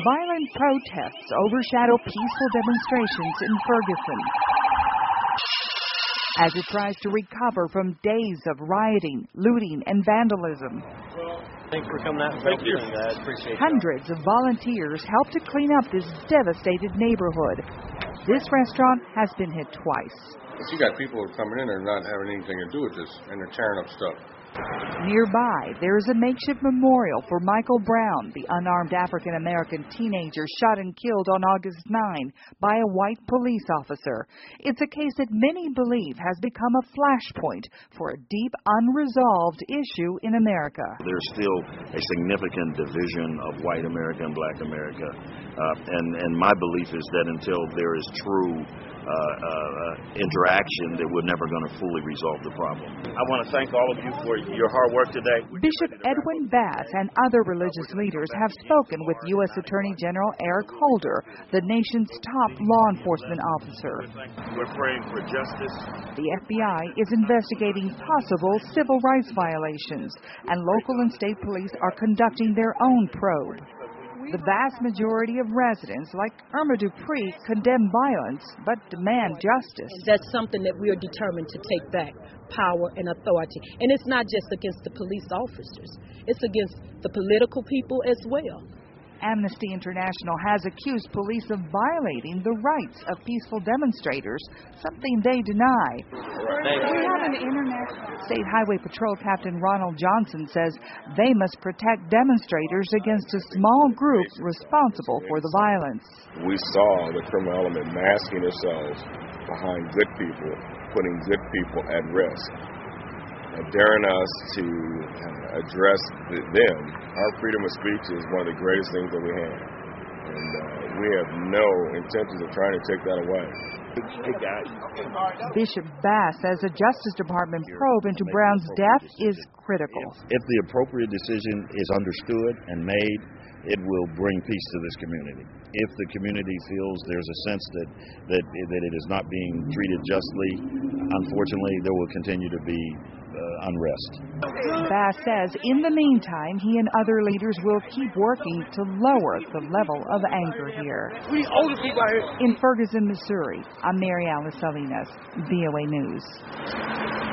Violent protests overshadow peaceful demonstrations in Ferguson as it tries to recover from days of rioting, looting, and vandalism. Thanks for coming out and helping me, guys. Appreciate it. Hundreds of volunteers help to clean up this devastated neighborhood. This restaurant has been hit twice. But you got people coming in and not having anything to do with this, and they're tearing up stuff. Nearby, there is a makeshift memorial for Michael Brown, the unarmed African-American teenager shot and killed on August 9 by a white police officer. It's a case that many believe has become a flashpoint for a deep, unresolved issue in America. There's still a significant division of white America and black America. And my belief is that until there is true interaction, that we're never going to fully resolve the problem. I want to thank all of you for your hard work today. Bishop Edwin Bass and other religious leaders have spoken with U.S. Attorney General Eric Holder, the nation's top law enforcement officer. We're praying for justice. The FBI is investigating possible civil rights violations, and local and state police are conducting their own probe. The vast majority of residents, like Irma Dupree, condemn violence but demand justice. That's something that we are determined to take back, power and authority. And it's not just against the police officers. It's against the political people as well. Amnesty International has accused police of violating the rights of peaceful demonstrators, something they deny. We have an international. State Highway Patrol Captain Ronald Johnson says they must protect demonstrators against a small group responsible for the violence. We saw the criminal element masking themselves behind good people, putting good people at risk. Daring us to address them. Our freedom of speech is one of the greatest things that we have. And we have no intentions of trying to take that away. Bishop Bass says a Justice Department probe into Brown's death is critical. If the appropriate decision is understood and made, it will bring peace to this community. If the community feels there's a sense that it is not being treated justly, unfortunately, there will continue to be unrest. Bass says in the meantime, he and other leaders will keep working to lower the level of anger here. In Ferguson, Missouri, I'm Mary Alice Salinas, VOA News.